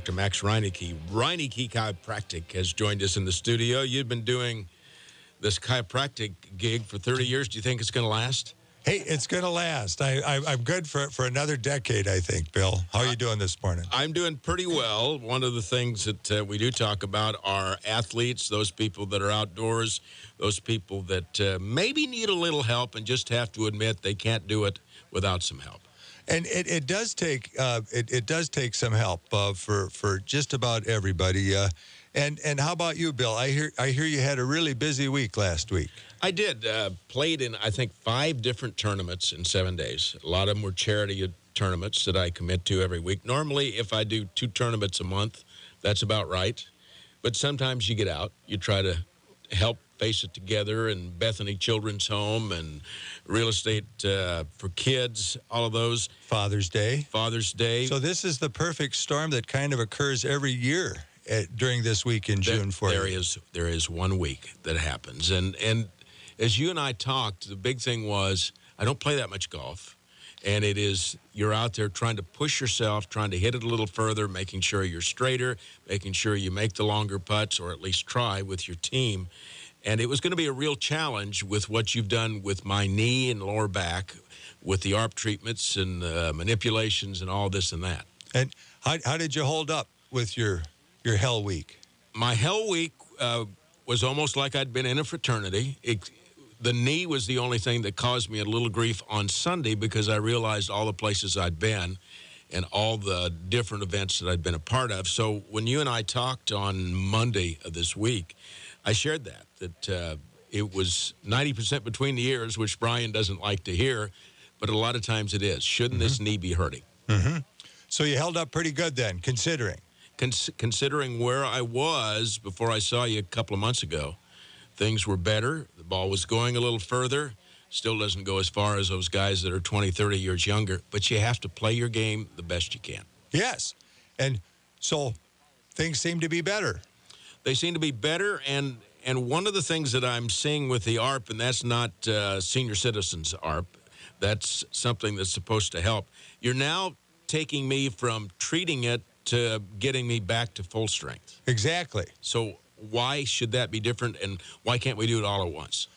Dr. Max Reineke. Reineke Chiropractic has joined us in the studio. You've been doing this chiropractic gig for 30 years. Do you think it's going to last? Hey, it's going to last. I'm good for another decade, I think, Bill. How are you doing this morning? I'm doing pretty well. One of the things that we do talk about are athletes, those people that are outdoors, those people that maybe need a little help and just have to admit they can't do it without some help. And it does take some help for just about everybody. And how about you, Bill? I hear you had a really busy week last week. I did. Played in, I think, 5 different tournaments in 7 days. A lot of them were charity tournaments that I commit to every week. Normally, if I do 2 tournaments a month, that's about right. But sometimes you get out. You try to help Face It Together and Bethany Children's Home and Real Estate for Kids, all of those. Father's Day. So this is the perfect storm that kind of occurs every year during this week in June for you. There is 1 week that happens. And as you and I talked, the big thing was I don't play that much golf. And it is you're out there trying to push yourself, trying to hit it a little further, making sure you're straighter, making sure you make the longer putts or at least try with your team. And it was going to be a real challenge with what you've done with my knee and lower back, with the ARP treatments and manipulations and all this and that. And how did you hold up with your hell week? My hell week was almost like I'd been in a fraternity. The knee was the only thing that caused me a little grief on Sunday because I realized all the places I'd been and all the different events that I'd been a part of. So when you and I talked on Monday of this week, I shared that it was 90% between the ears, which Brian doesn't like to hear, but a lot of times it is. Shouldn't this knee be hurting? Mm-hmm. So you held up pretty good then, considering. Considering where I was before I saw you a couple of months ago. Things were better. The ball was going a little further. Still doesn't go as far as those guys that are 20, 30 years younger, but you have to play your game the best you can. Yes. And so things seem to be better. They seem to be better, and one of the things that I'm seeing with the ARP, and that's not senior citizens ARP, that's something that's supposed to help. You're now taking me from treating it to getting me back to full strength. Exactly. So why should that be different, and why can't we do it all at once?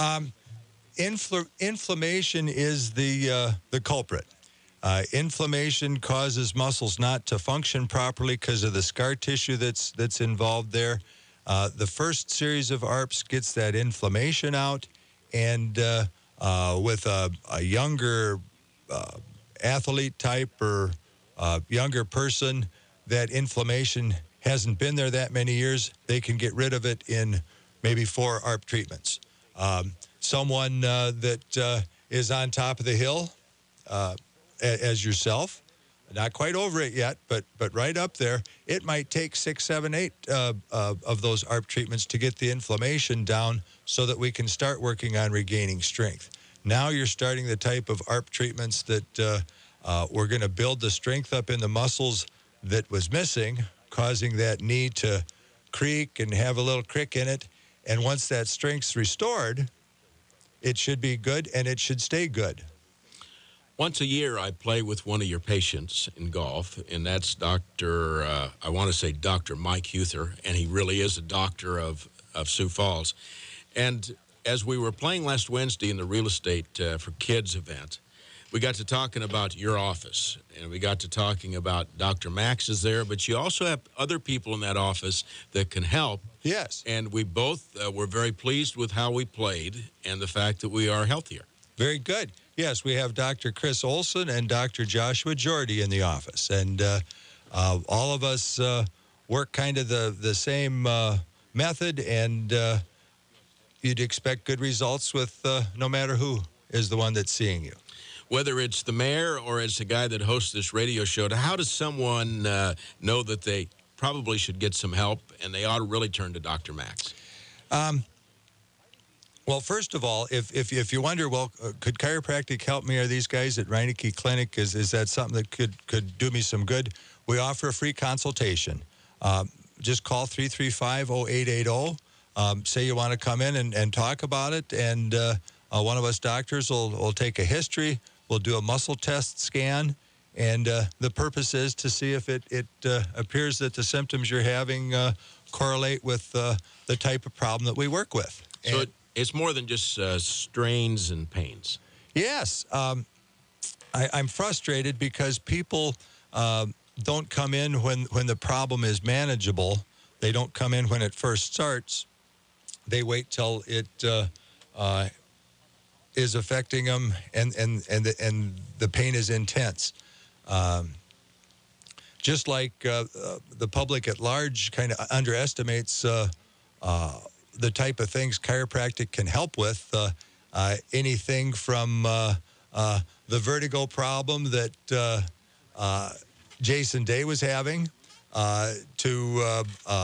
Inflammation is the culprit. Inflammation causes muscles not to function properly because of the scar tissue that's involved there. The first series of ARPs gets that inflammation out, and with a younger athlete type or younger person, that inflammation hasn't been there that many years, they can get rid of it in maybe 4 ARP treatments. Someone that is on top of the hill, as yourself, not quite over it yet, but right up there, it might take 6, 7, 8 of those ARP treatments to get the inflammation down so that we can start working on regaining strength. Now you're starting the type of ARP treatments that we're going to build the strength up in the muscles that was missing, causing that knee to creak and have a little crick in it. And once that strength's restored, it should be good and it should stay good. Once a year, I play with one of your patients in golf, and that's Dr. I want to say Dr. Mike Huther, and he really is a doctor of Sioux Falls. And as we were playing last Wednesday in the Real Estate for Kids event, we got to talking about your office, and we got to talking about Dr. Max is there, but you also have other people in that office that can help. Yes. And we both were very pleased with how we played and the fact that we are healthier. Very good. Yes, we have Dr. Chris Olson and Dr. Joshua Jordy in the office. And all of us work kind of the same method, and you'd expect good results with no matter who is the one that's seeing you. Whether it's the mayor or it's the guy that hosts this radio show, how does someone know that they probably should get some help and they ought to really turn to Dr. Max? Well, first of all, if you wonder, could chiropractic help me? Are these guys at Reineke Clinic, is that something that could do me some good? We offer a free consultation. Just call 335-0880. Say you want to come in and talk about it, and one of us doctors will take a history. We'll do a muscle test scan, And the purpose is to see if it appears that the symptoms you're having correlate with the type of problem that we work with. So it's more than just strains and pains. Yes. I'm frustrated because people don't come in when the problem is manageable. They don't come in when it first starts. They wait till it is affecting them, and the pain is intense. Just like the public at large kind of underestimates the type of things chiropractic can help with, anything from the vertigo problem that Jason Day was having to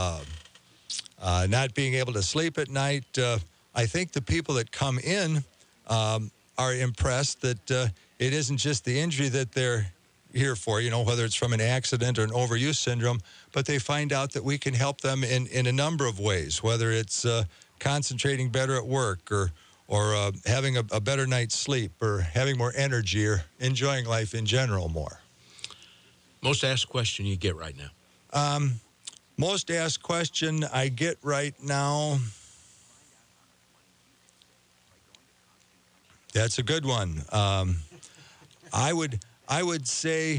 not being able to sleep at night. I think the people that come in are impressed that it isn't just the injury that they're here for, whether it's from an accident or an overuse syndrome, but they find out that we can help them in a number of ways, whether it's concentrating better at work or having a better night's sleep or having more energy or enjoying life in general more. Most asked question you get right now? Most asked question I get right now. That's a good one. I would say,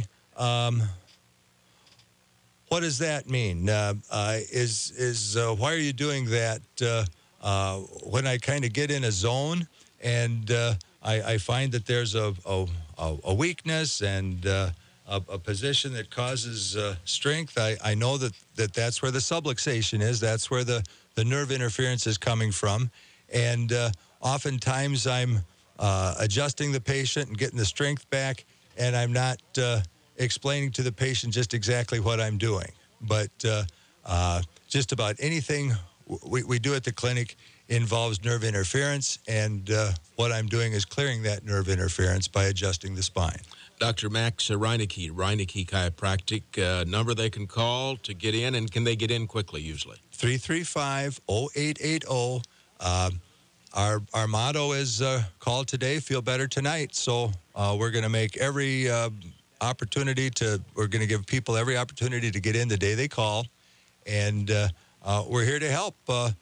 what does that mean? Why are you doing that? When I kind of get in a zone and I find that there's a weakness and a position that causes strength, I know that's where the subluxation is. That's where the nerve interference is coming from. And oftentimes I'm adjusting the patient and getting the strength back, and I'm not explaining to the patient just exactly what I'm doing. But just about anything we do at the clinic involves nerve interference, and what I'm doing is clearing that nerve interference by adjusting the spine. Dr. Max Reinecke, Reinecke Chiropractic, number they can call to get in, and can they get in quickly usually? 335-0880. Our motto is call today, feel better tonight. So we're going to make every we're going to give people every opportunity to get in the day they call. And we're here to help.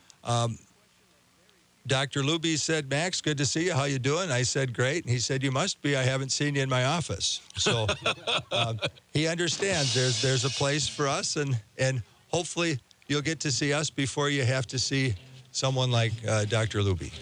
Dr. Luby said, Max, good to see you. How you doing? I said, great. And he said, you must be. I haven't seen you in my office. So he understands there's a place for us, and hopefully you'll get to see us before you have to see someone like Dr. Luby.